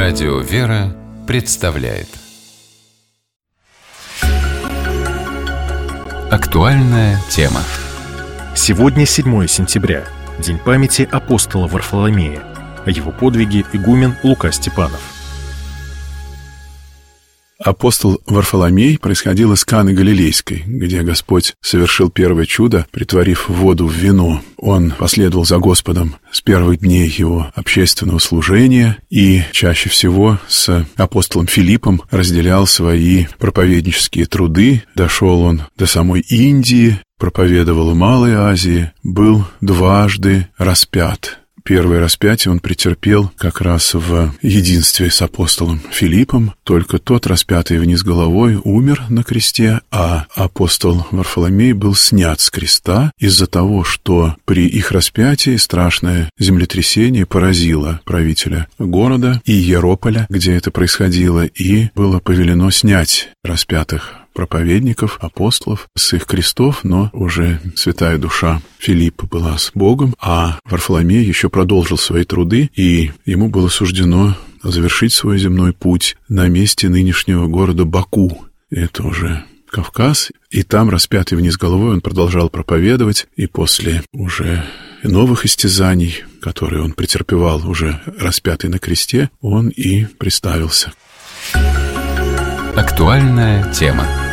Радио «Вера» представляет актуальная тема. Сегодня 7 сентября, день памяти апостола Варфоломея. О его подвиге игумен Лука Степанов. Апостол Варфоломей происходил из Каны Галилейской, где Господь совершил первое чудо, притворив воду в вино. Он последовал за Господом с первых дней его общественного служения и чаще всего с апостолом Филиппом разделял свои проповеднические труды. Дошел он до самой Индии, проповедовал в Малой Азии, был дважды распят. Первое распятие он претерпел как раз в единстве с апостолом Филиппом. Только тот, распятый вниз головой, умер на кресте, а апостол Варфоломей был снят с креста из-за того, что при их распятии страшное землетрясение поразило правителя города Иерополя, где это происходило, и было повелено снять распятых проповедников, апостолов с их крестов, но уже святая душа Филиппа была с Богом, а Варфоломей еще продолжил свои труды, и ему было суждено завершить свой земной путь на месте нынешнего города Баку. Это уже Кавказ, и там, распятый вниз головой, он продолжал проповедовать, и после уже новых истязаний, которые он претерпевал уже распятый на кресте, он и приставился. Актуальная тема.